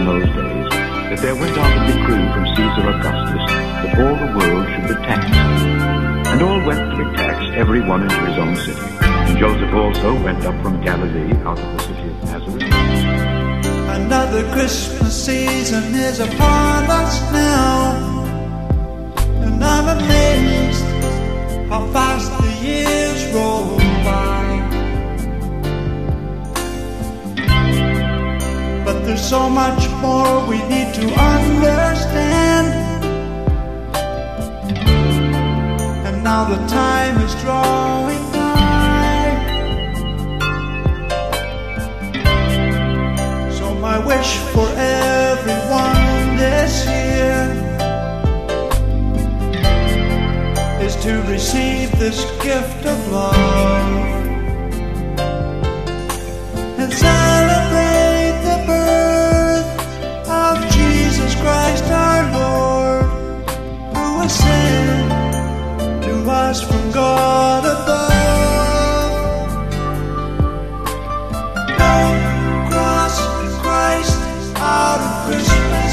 those days that there went out a decree from Caesar Augustus that all the world should be taxed. And all went to be taxed, every one into his own city. And Joseph also went up from Galilee out of the city of Nazareth. Another Christmas season is upon us now, and I'm amazed how fast the years roll by. But there's so much more we need to understand, and now the time is drawing nigh. So my wish for everyone this year is to receive this gift of love and celebrate the birth of Jesus Christ our Lord, who was sent to us from God above. Don't cross Christ out of Christmas.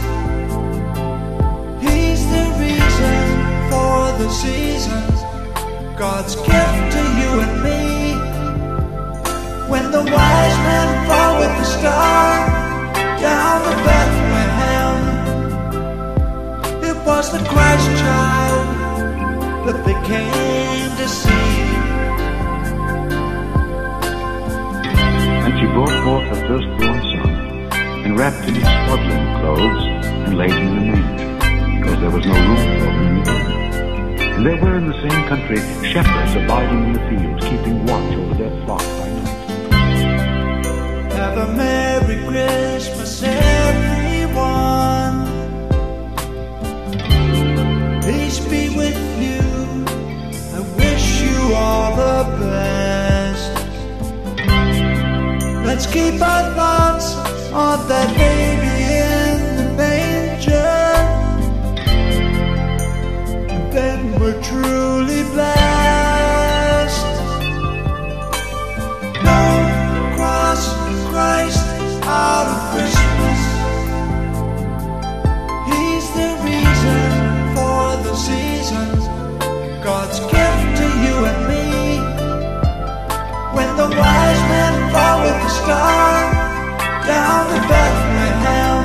He's the reason for the seasons, God's gift to you and me. When the wise men followed the star down to Bethlehem, it was the Christ child that they came to see. And she brought forth her firstborn son, and wrapped him in swaddling clothes, and laid him in a manger, because there was no room for them in the inn. And there were in the same country shepherds abiding in the fields, keeping watch over their flock by night. Have a Merry Christmas, everyone. Peace be with you. I wish you all the best. Let's keep our thoughts on that baby in the manger, and then we're truly blessed. Don't cross Christ out of Christmas. He's the reason for the seasons, God's gift to you and me. When the wise men followed the star down to Bethlehem,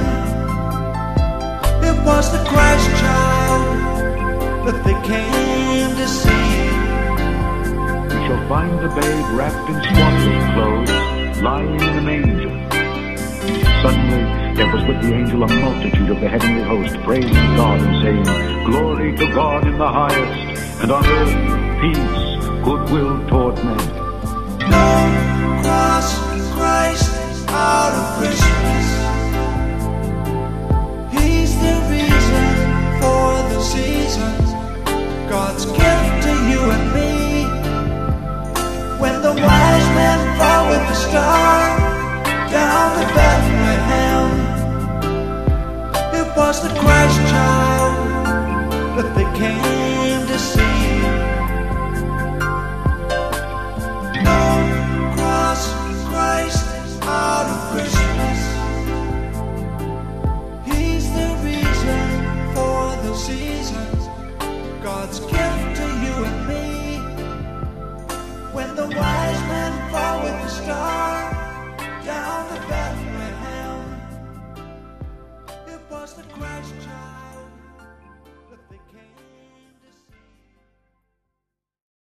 it was the Christ child that they came to see. We shall find the babe wrapped in swaddling clothes, lying in a manger. Suddenly there was with the angel a multitude of the heavenly host, praising God and saying, Glory to God in the highest, and on earth peace, goodwill toward men. Don't cross Christ out of Christmas. He's the reason for the seasons, God's gift to you and me. When the wise men followed the star down to Bethlehem, it was the Christ child that they came to see. Don't cross Christ out of Christmas. He's the reason for the seasons, God's gift to you and me. When the wise men followed the star down to Bethlehem, it was the Christ child.